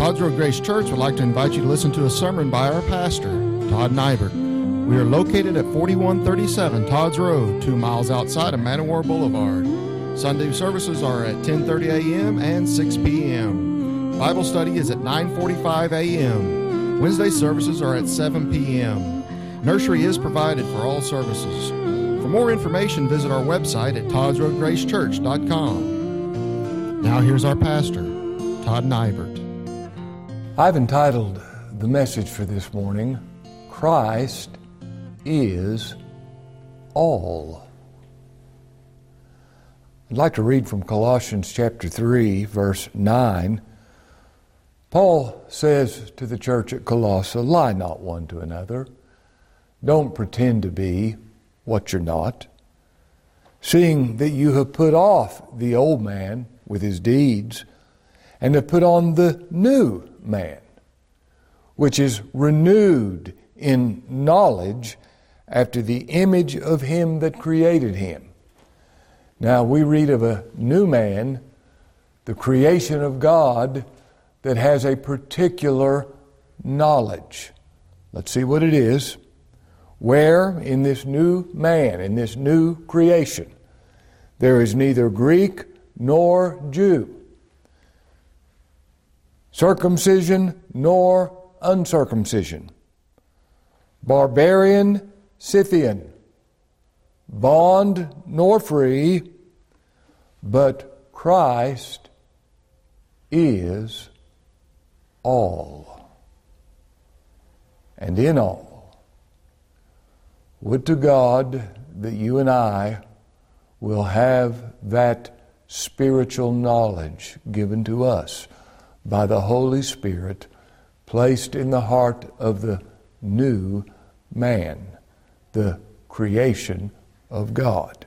Todd's Road Grace Church would like to invite you to listen to a sermon by our pastor, Todd Nybert. We are located at 4137 Todd's Road, 2 miles outside of Man O' War Boulevard. Sunday services are at 10:30 a.m. and 6 p.m. Bible study is at 9:45 a.m. Wednesday services are at 7 p.m. Nursery is provided for all services. For more information, visit our website at toddsroadgracechurch.com. Now here's our pastor, Todd Nybert. I've entitled the message for this morning, Christ is All. I'd like to read from Colossians chapter 3, verse 9. Paul says to the church at Colossae, lie not one to another. Don't pretend to be what you're not. Seeing that you have put off the old man with his deeds, and have put on the new man, which is renewed in knowledge after the image of him that created him. Now we read of a new man, the creation of God, that has a particular knowledge. Let's see what it is. Where in this new man, in this new creation, there is neither Greek nor Jew, circumcision nor uncircumcision, barbarian, Scythian, bond nor free, but Christ is all, and in all. Would to God that you and I will have that spiritual knowledge given to us by the Holy Spirit, placed in the heart of the new man, the creation of God.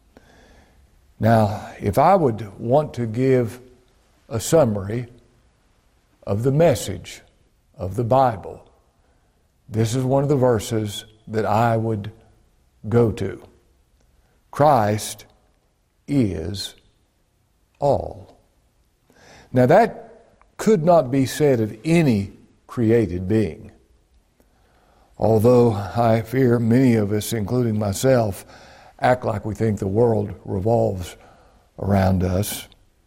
Now, if I would want to give a summary of the message of the Bible, this is one of the verses that I would go to. Christ is all. Now that could not be said of any created being. Although I fear many of us, including myself, act like we think the world revolves around us.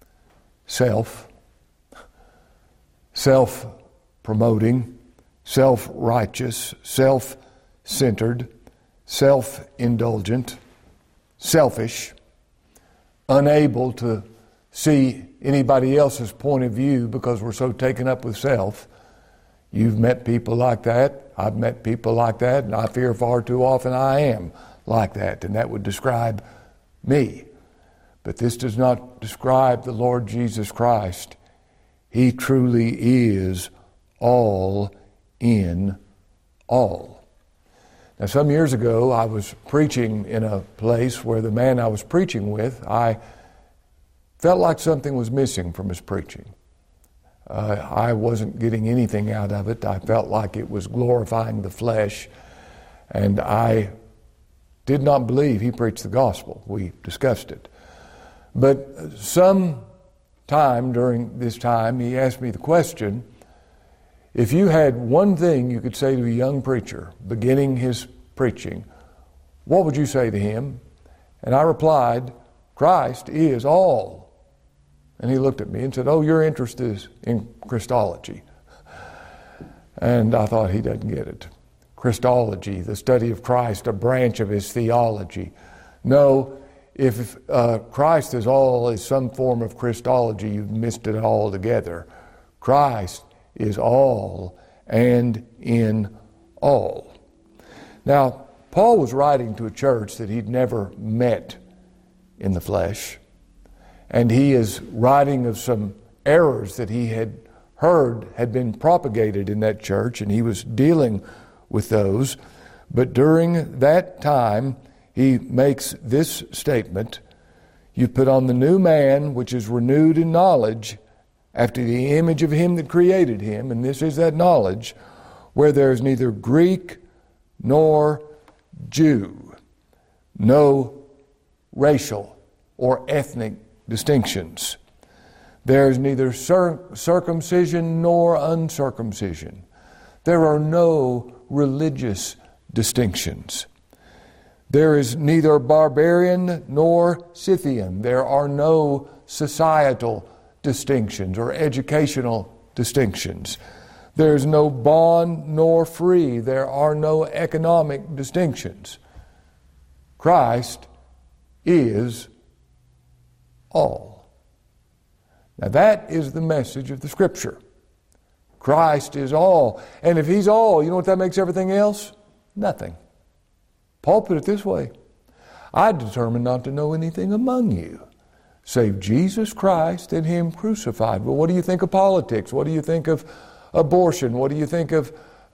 Self-promoting, self-righteous, self-centered, self-indulgent, selfish, unable to see anybody else's point of view because we're so taken up with self. You've met people like that. I've met people like that, and I fear far too often I am like that, and that would describe me. But this does not describe the Lord Jesus Christ. He truly is all in all. Now, some years ago, I was preaching in a place where the man I was preaching with, I felt like something was missing from his preaching. I wasn't getting anything out of it. I felt like it was glorifying the flesh, and I did not believe he preached the gospel. We discussed it. But some time during this time, he asked me the question, if you had one thing you could say to a young preacher beginning his preaching, what would you say to him? And I replied, Christ is all. And he looked at me and said, oh, your interest is in Christology. And I thought, he doesn't get it. Christology, the study of Christ, a branch of his theology. No, if Christ is all is some form of Christology, you've missed it altogether. Christ is all and in all. Now, Paul was writing to a church that he'd never met in the flesh, and he is writing of some errors that he had heard had been propagated in that church, and he was dealing with those. But during that time, he makes this statement, you put on the new man, which is renewed in knowledge, after the image of him that created him, and this is that knowledge, where there is neither Greek nor Jew, no racial or ethnic distinctions, There is neither circumcision nor uncircumcision. There are no religious distinctions. There is neither barbarian nor Scythian. There are no societal distinctions or educational distinctions. There is no bond nor free. There are no economic distinctions. Christ is all. Now that is the message of the Scripture. Christ is all. And if He's all, you know what that makes everything else? Nothing. Paul put it this way: I determined not to know anything among you save Jesus Christ and Him crucified. Well, what do you think of politics? What do you think of abortion? What do you think of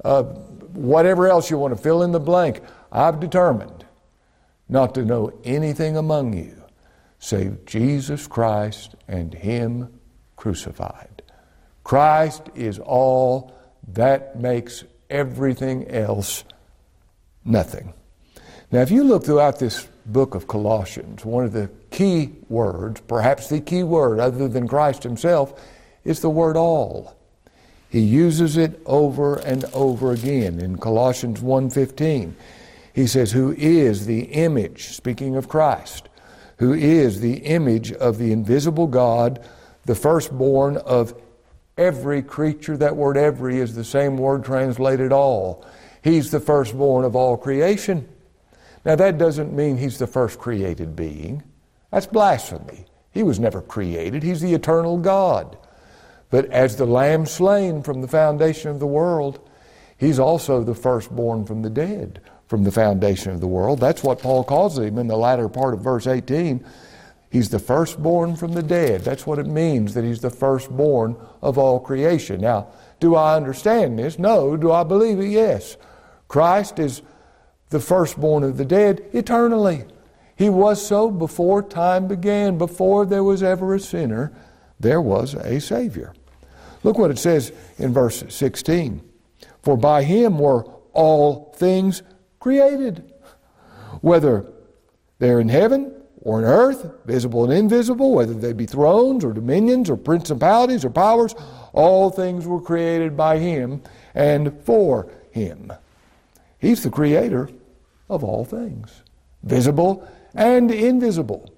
whatever else you want to fill in the blank? I've determined not to know anything among you save Jesus Christ and Him crucified. Christ is all. That makes everything else nothing. Now, if you look throughout this book of Colossians, one of the key words, perhaps the key word other than Christ Himself, is the word all. He uses it over and over again. In Colossians 1:15, he says, who is the image, speaking of Christ, who is the image of the invisible God, the firstborn of every creature. That word every is the same word translated all. He's the firstborn of all creation. Now that doesn't mean He's the first created being. That's blasphemy. He was never created. He's the eternal God. But as the Lamb slain from the foundation of the world, He's also the firstborn from the dead, from the foundation of the world. That's what Paul calls Him in the latter part of verse 18. He's the firstborn from the dead. That's what it means, that He's the firstborn of all creation. Now, do I understand this? No. Do I believe it? Yes. Christ is the firstborn of the dead eternally. He was so before time began. Before there was ever a sinner, there was a Savior. Look what it says in verse 16. For by Him were all things created, whether they're in heaven or on earth, visible and invisible, whether they be thrones or dominions or principalities or powers, all things were created by Him and for Him. He's the creator of all things, visible and invisible.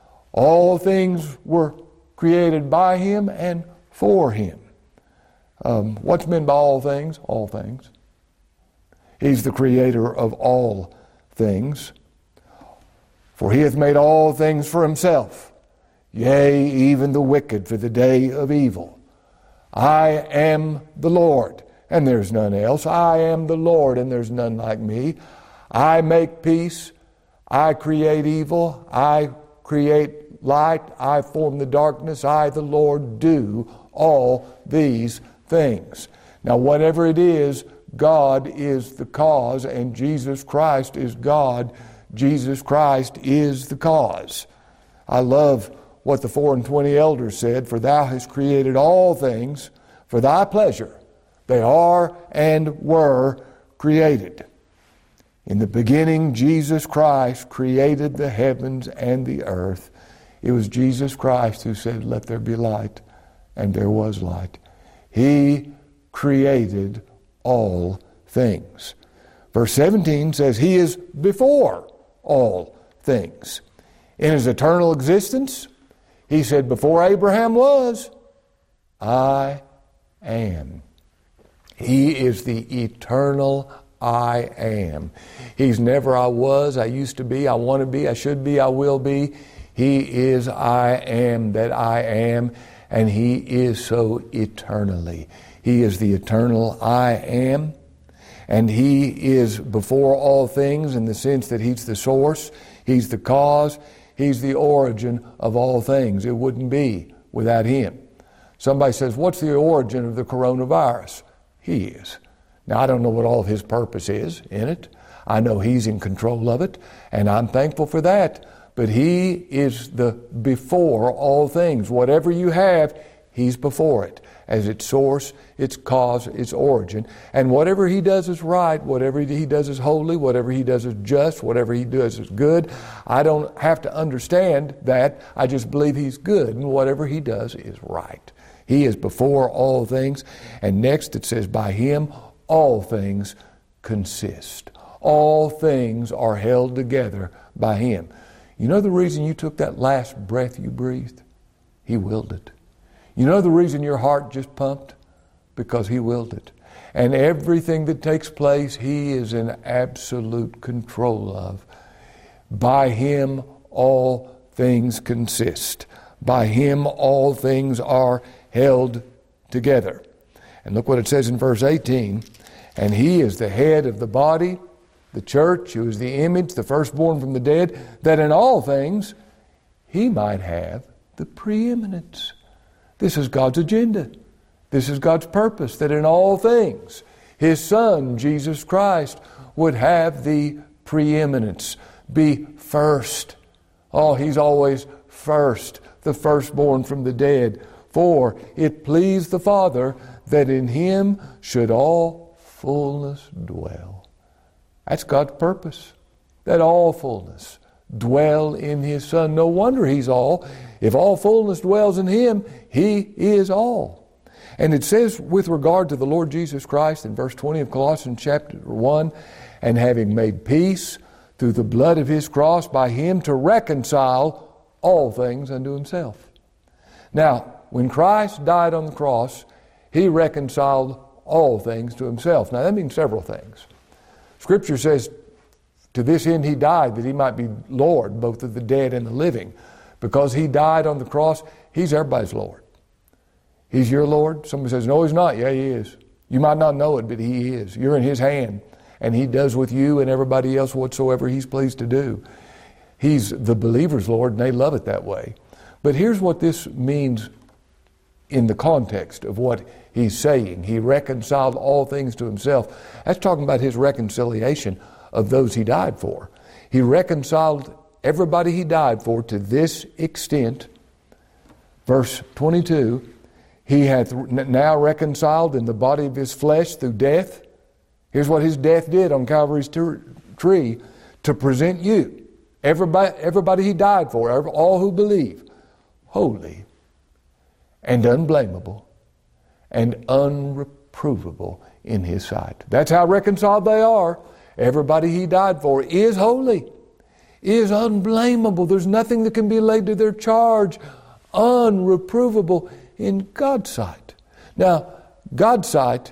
All things were created by Him and for Him. What's meant by all things? All things. He's the creator of all things. For He hath made all things for Himself, yea, even the wicked for the day of evil. I am the Lord, and there's none else. I am the Lord, and there's none like me. I make peace. I create evil. I create light. I form the darkness. I, the Lord, do all these things. Now, whatever it is, God is the cause, and Jesus Christ is God. Jesus Christ is the cause. I love what the 24 elders said, for Thou hast created all things for Thy pleasure. They are and were created. In the beginning, Jesus Christ created the heavens and the earth. It was Jesus Christ who said, let there be light, and there was light. He created all things. Verse 17 says, He is before all things. In His eternal existence, He said, before Abraham was, I am. He is the eternal I am. He's never I was, I used to be, I want to be, I should be, I will be. He is I am that I am, and He is so eternally. He is the eternal I am, and He is before all things in the sense that He's the source, He's the cause, He's the origin of all things. It wouldn't be without Him. Somebody says, what's the origin of the coronavirus? He is. Now, I don't know what all of His purpose is in it. I know He's in control of it, and I'm thankful for that. But He is the before all things. Whatever you have, He's before it as its source, its cause, its origin. And whatever He does is right, whatever He does is holy, whatever He does is just, whatever He does is good. I don't have to understand that. I just believe He's good, and whatever He does is right. He is before all things. And next it says, by Him all things consist. All things are held together by Him. You know the reason you took that last breath you breathed? He willed it. You know the reason your heart just pumped? Because He willed it. And everything that takes place, He is in absolute control of. By Him all things consist. By Him all things are held together. And look what it says in verse 18. And He is the head of the body, the church, who is the image, the firstborn from the dead, that in all things He might have the preeminence. This is God's agenda. This is God's purpose, that in all things His Son, Jesus Christ, would have the preeminence, be first. Oh, He's always first, the firstborn from the dead. For it pleased the Father that in Him should all fullness dwell. That's God's purpose, that all fullness dwell in His Son. No wonder He's all. If all fullness dwells in Him, He is all. And it says with regard to the Lord Jesus Christ in verse 20 of Colossians chapter 1, and having made peace through the blood of His cross, by Him to reconcile all things unto Himself. Now, when Christ died on the cross, He reconciled all things to Himself. Now that means several things. Scripture says, to this end He died, that He might be Lord, both of the dead and the living. Because He died on the cross, He's everybody's Lord. He's your Lord. Somebody says, no, He's not. Yeah, He is. You might not know it, but He is. You're in His hand. And He does with you and everybody else whatsoever He's pleased to do. He's the believer's Lord, and they love it that way. But here's what this means in the context of what He's saying. He reconciled all things to Himself. That's talking about His reconciliation of those He died for. He reconciled everybody He died for to this extent. Verse 22, He hath now reconciled in the body of His flesh through death. Here's what His death did on Calvary's tree, to present you, everybody He died for, all who believe, holy and unblameable and unreprovable in His sight. That's how reconciled they are. Everybody He died for is holy, is unblameable. There's nothing that can be laid to their charge. Unreprovable in God's sight. Now, God's sight,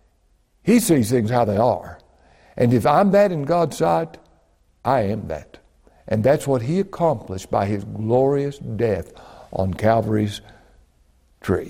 He sees things how they are. And if I'm that in God's sight, I am that. And that's what He accomplished by His glorious death on Calvary's tree.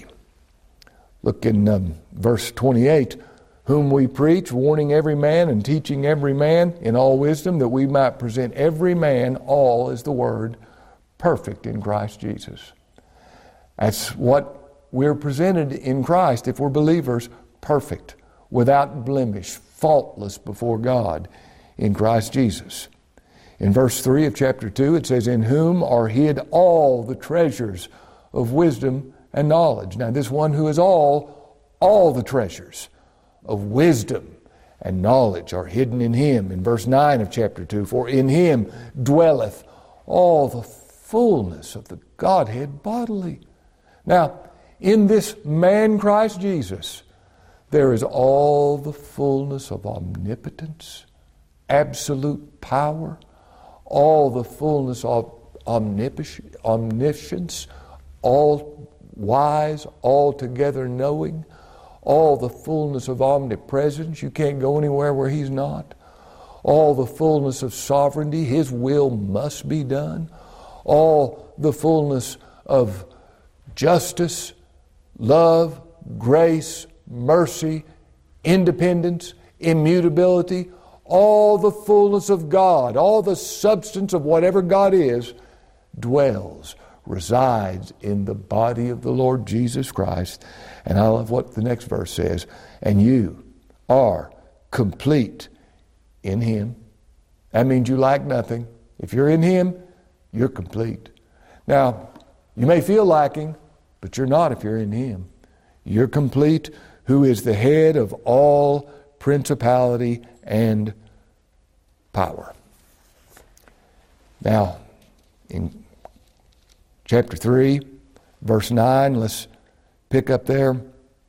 Look in verse 28, whom we preach, warning every man and teaching every man in all wisdom, that we might present every man, all is the word, perfect in Christ Jesus. That's what we're presented in Christ if we're believers, perfect, without blemish, faultless before God in Christ Jesus. In verse 3 of chapter 2, it says, in whom are hid all the treasures of wisdom and knowledge. Now this one who is all the treasures of wisdom and knowledge are hidden in Him. In verse 9 of chapter 2, for in Him dwelleth all the fullness of the Godhead bodily. Now, in this man Christ Jesus, there is all the fullness of omnipotence, absolute power, all the fullness of omniscience, all wise, altogether knowing, all the fullness of omnipresence. You can't go anywhere where He's not. All the fullness of sovereignty. His will must be done. All the fullness of justice, love, grace, mercy, independence, immutability. All the fullness of God, all the substance of whatever God is, dwells, resides in the body of the Lord Jesus Christ. And I love what the next verse says. And you are complete in Him. That means you lack nothing. If you're in Him, you're complete. Now, you may feel lacking, But you're not if you're in Him. You're complete, who is the head of all principality and power. Now, in chapter 3, verse 9, let's pick up there.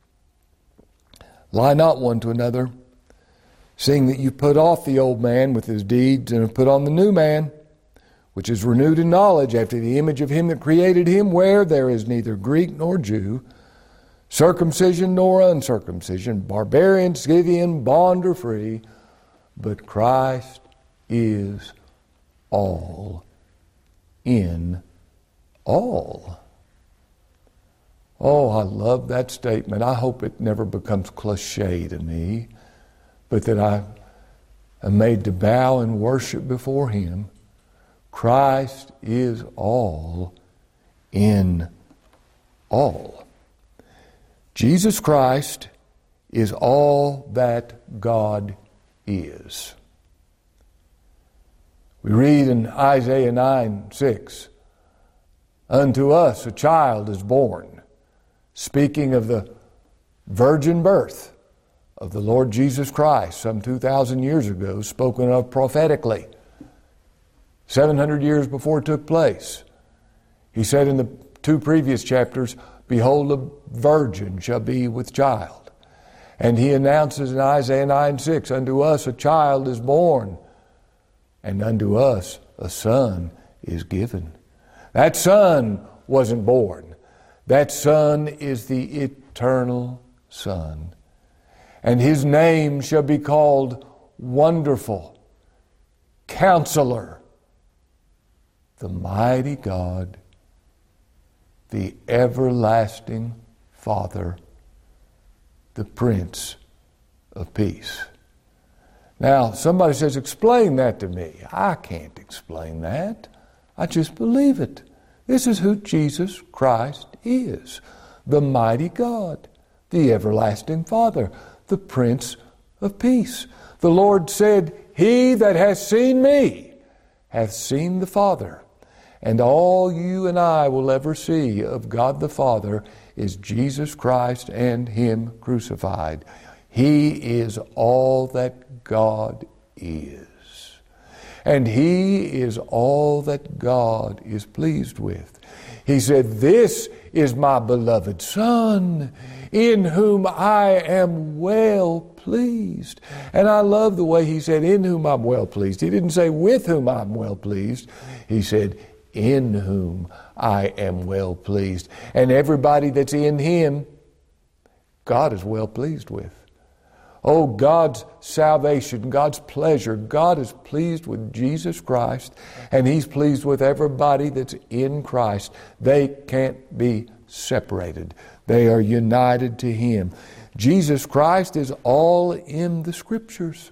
Lie not one to another, seeing that you put off the old man with his deeds, and have put on the new man, which is renewed in knowledge after the image of Him that created him, where there is neither Greek nor Jew, circumcision nor uncircumcision, barbarian, Scythian, bond or free, but Christ is all in all. Oh, I love that statement. I hope it never becomes cliche to me, but that I am made to bow and worship before Him. Christ is all in all. Jesus Christ is all that God is. We read in Isaiah 9:6, unto us a child is born, speaking of the virgin birth of the Lord Jesus Christ some 2,000 years ago, spoken of prophetically, 700 years before it took place. He said in the 2 previous chapters, behold, a virgin shall be with child. And he announces in Isaiah 9:6, unto us a child is born, and unto us a son is given. That son wasn't born. That son is the eternal Son. And His name shall be called Wonderful, Counselor, the Mighty God, the Everlasting Father, the Prince of Peace. Now, somebody says, explain that to me. I can't explain that. I just believe it. This is who Jesus Christ is. The mighty God, the everlasting Father, the Prince of Peace. The Lord said, He that hath seen me hath seen the Father. And all you and I will ever see of God the Father is Jesus Christ and Him crucified. He is all that God is. And He is all that God is pleased with. He said, this is my beloved Son, in whom I am well pleased. And I love the way He said, in whom I'm well pleased. He didn't say, with whom I'm well pleased. He said, in whom I am well pleased. And everybody that's in Him, God is well pleased with. Oh, God's salvation, God's pleasure. God is pleased with Jesus Christ, and He's pleased with everybody that's in Christ. They can't be separated. They are united to Him. Jesus Christ is all in the Scriptures.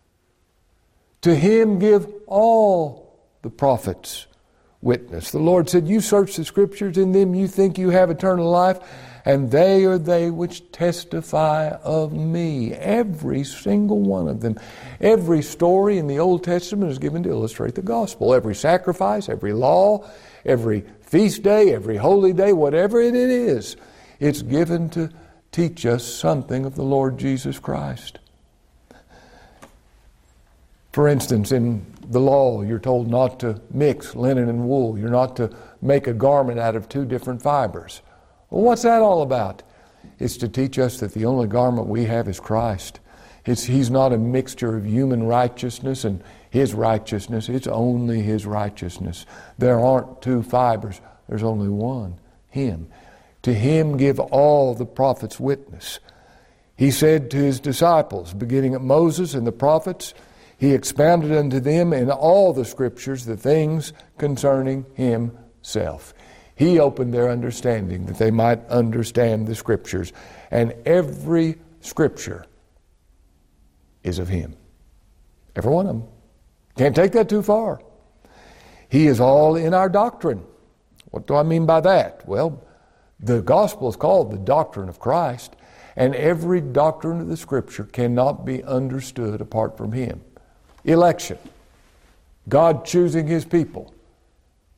To Him give all the prophets witness. The Lord said, you search the Scriptures, in them you think you have eternal life, and they are they which testify of me. Every single one of them. Every story in the Old Testament is given to illustrate the gospel. Every sacrifice, every law, every feast day, every holy day, whatever it is, it's given to teach us something of the Lord Jesus Christ. For instance, in the law, you're told not to mix linen and wool. You're not to make a garment out of two different fibers. Well, what's that all about? It's to teach us that the only garment we have is Christ. He's not a mixture of human righteousness and His righteousness. It's only His righteousness. There aren't two fibers. There's only one, Him. To Him give all the prophets witness. He said to His disciples, beginning at Moses and the prophets, He expounded unto them in all the Scriptures the things concerning Himself. He opened their understanding that they might understand the Scriptures. And every Scripture is of Him. Every one of them. Can't take that too far. He is all in our doctrine. What do I mean by that? Well, the gospel is called the doctrine of Christ, and every doctrine of the Scripture cannot be understood apart from Him. Election. God choosing His people.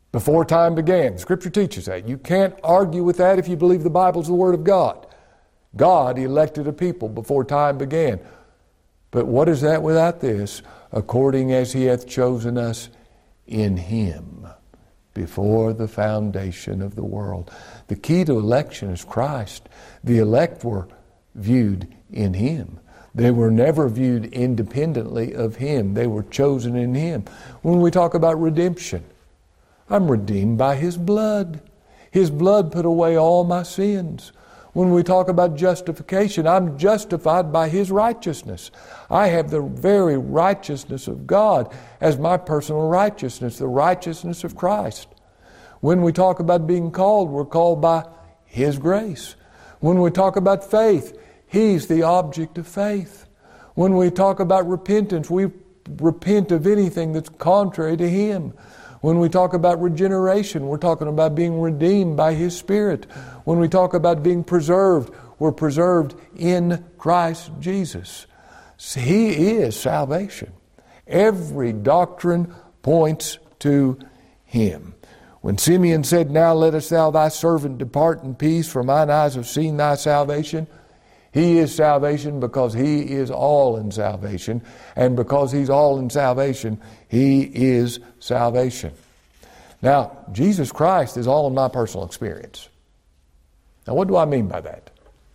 Before time began. Scripture teaches that. You can't argue with that if you believe the Bible's the Word of God. God elected a people before time began. But what is that without this? According as He hath chosen us in Him before the foundation of the world. The key to election is Christ. The elect were viewed in Him. They were never viewed independently of Him. They were chosen in Him. When we talk about redemption, I'm redeemed by His blood. His blood put away all my sins. When we talk about justification, I'm justified by His righteousness. I have the very righteousness of God as my personal righteousness, the righteousness of Christ. When we talk about being called, we're called by His grace. When we talk about faith, He's the object of faith. When we talk about repentance, we repent of anything that's contrary to Him. When we talk about regeneration, we're talking about being redeemed by His Spirit. When we talk about being preserved, we're preserved in Christ Jesus. He is salvation. Every doctrine points to Him. When Simeon said, "Now lettest thou thy servant depart in peace, for mine eyes have seen thy salvation," He is salvation because He is all in salvation. And because He's all in salvation, He is salvation. Now, Jesus Christ is all in my personal experience. Now, what do I mean by that?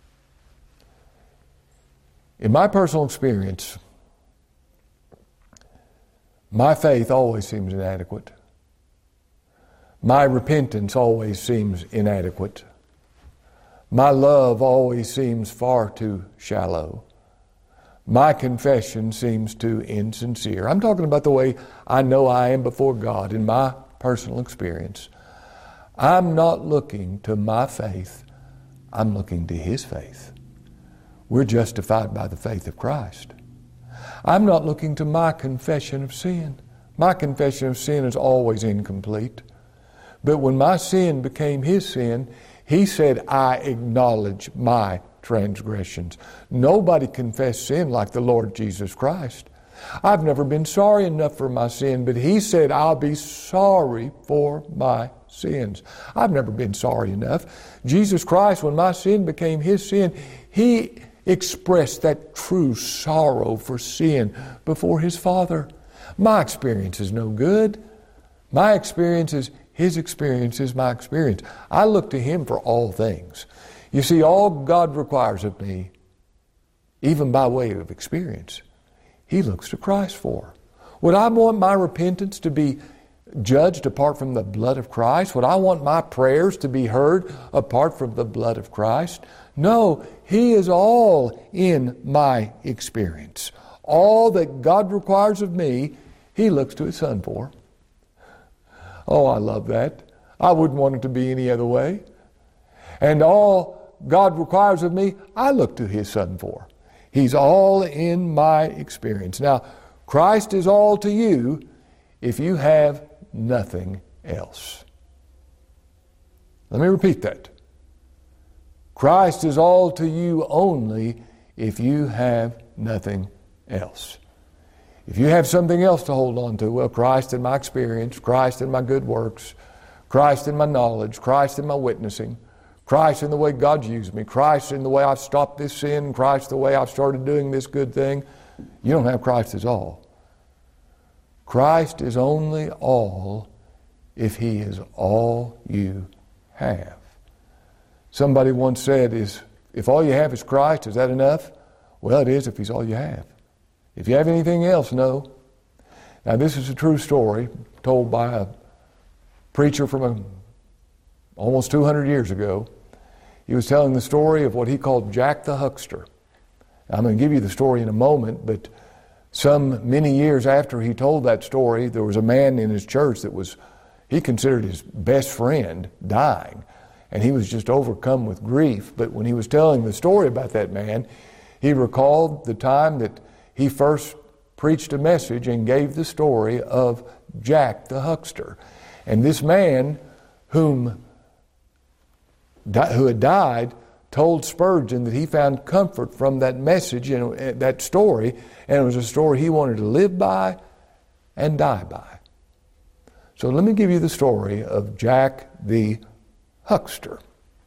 In my personal experience, my faith always seems inadequate. My repentance always seems inadequate. My love always seems far too shallow. My confession seems too insincere. I'm talking about the way I know I am before God in my personal experience. I'm not looking to my faith. I'm looking to His faith. We're justified by the faith of Christ. I'm not looking to my confession of sin. My confession of sin is always incomplete. But when my sin became His sin, He said, "I acknowledge my transgressions." Nobody confessed sin like the Lord Jesus Christ. I've never been sorry enough for my sin, but He said, "I'll be sorry for my sins." I've never been sorry enough. Jesus Christ, when my sin became His sin, He expressed that true sorrow for sin before His Father. My experience is no good. My experience is His experience is my experience. I look to Him for all things. You see, all God requires of me, even by way of experience, He looks to Christ for. Would I want my repentance to be judged apart from the blood of Christ? Would I want my prayers to be heard apart from the blood of Christ? No, He is all in my experience. All that God requires of me, He looks to His Son for. Oh, I love that. I wouldn't want it to be any other way. And all God requires of me, I look to His Son for. He's all in my experience. Now, Christ is all to you if you have nothing else. Let me repeat that. Christ is all to you only if you have nothing else. If you have something else to hold on to, well, Christ in my experience, Christ in my good works, Christ in my knowledge, Christ in my witnessing, Christ in the way God's used me, Christ in the way I've stopped this sin, Christ the way I've started doing this good thing, you don't have Christ as all. Christ is only all if He is all you have. Somebody once said, if all you have is Christ, is that enough? Well, it is if He's all you have. If you have anything else, no. Now, this is a true story told by a preacher from almost 200 years ago. He was telling the story of what he called Jack the Huckster. Now, I'm going to give you the story in a moment, but many years after he told that story, there was a man in his church that he considered his best friend dying, and he was just overcome with grief. But when he was telling the story about that man, he recalled the time that he first preached a message and gave the story of Jack the Huckster. And this man who had died told Spurgeon that he found comfort from that message and that story, and it was a story he wanted to live by and die by. So let me give you the story of Jack the Huckster.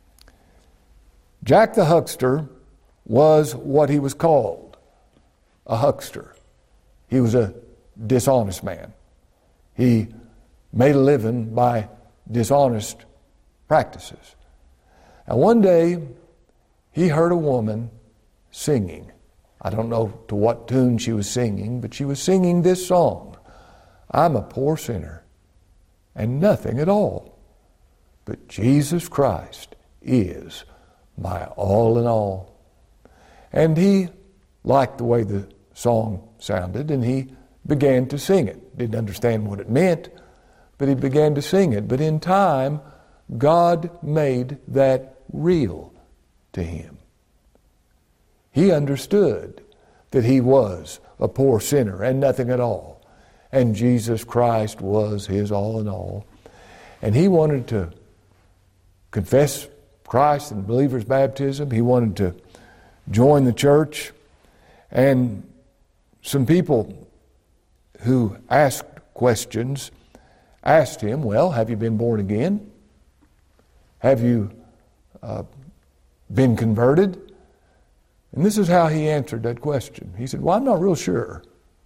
Jack the Huckster was what he was called, a huckster. He was a dishonest man. He made a living by dishonest practices. And one day, he heard a woman singing. I don't know to what tune she was singing, but she was singing this song. I'm a poor sinner and nothing at all, but Jesus Christ is my all in all. And he liked the way the song sounded, and he began to sing it. Didn't understand what it meant, but he began to sing it. But in time, God made that real to him. He understood that he was a poor sinner and nothing at all. And Jesus Christ was his all in all. And he wanted to confess Christ in believer's baptism. He wanted to join the church. And some people who asked questions asked him, well, have you been born again? Have you been converted? And this is how he answered that question. He said, well, I'm not real sure.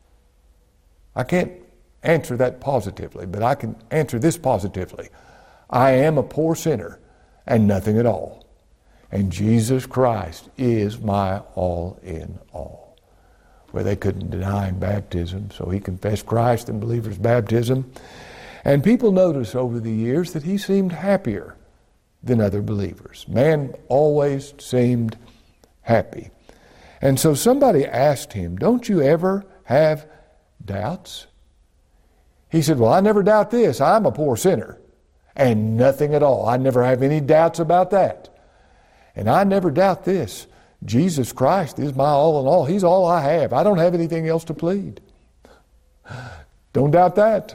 I can't answer that positively, but I can answer this positively. I am a poor sinner and nothing at all. And Jesus Christ is my all in all. Well, they couldn't deny him baptism, so he confessed Christ in believer's baptism. And people noticed over the years that he seemed happier than other believers. Man always seemed happy. And so somebody asked him, don't you ever have doubts? He said, well, I never doubt this. I'm a poor sinner and nothing at all. I never have any doubts about that. And I never doubt this. Jesus Christ is my all in all. He's all I have. I don't have anything else to plead. Don't doubt that.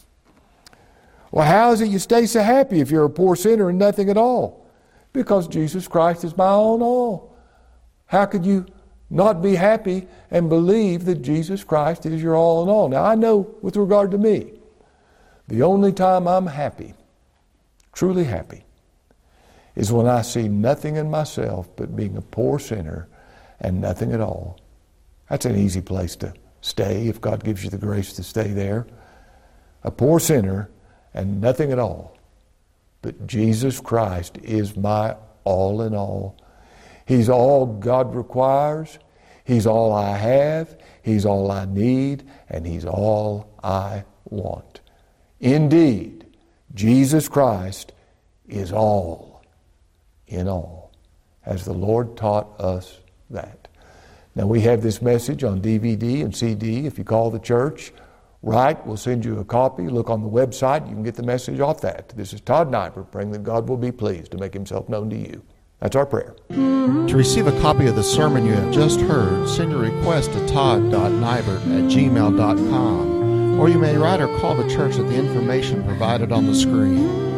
Well, how is it you stay so happy if you're a poor sinner and nothing at all? Because Jesus Christ is my all in all. How could you not be happy and believe that Jesus Christ is your all in all? Now, I know with regard to me, the only time I'm happy, truly happy, is when I see nothing in myself but being a poor sinner and nothing at all. That's an easy place to stay if God gives you the grace to stay there. A poor sinner and nothing at all. But Jesus Christ is my all in all. He's all God requires. He's all I have. He's all I need. And He's all I want. Indeed, Jesus Christ is all in all, as the Lord taught us that. Now, we have this message on DVD and CD. If you call the church, write, we'll send you a copy. Look on the website. You can get the message off that. This is Todd Nyberg, praying that God will be pleased to make Himself known to you. That's our prayer. To receive a copy of the sermon you have just heard, send your request to todd.nyberg@gmail.com, or you may write or call the church at the information provided on the screen.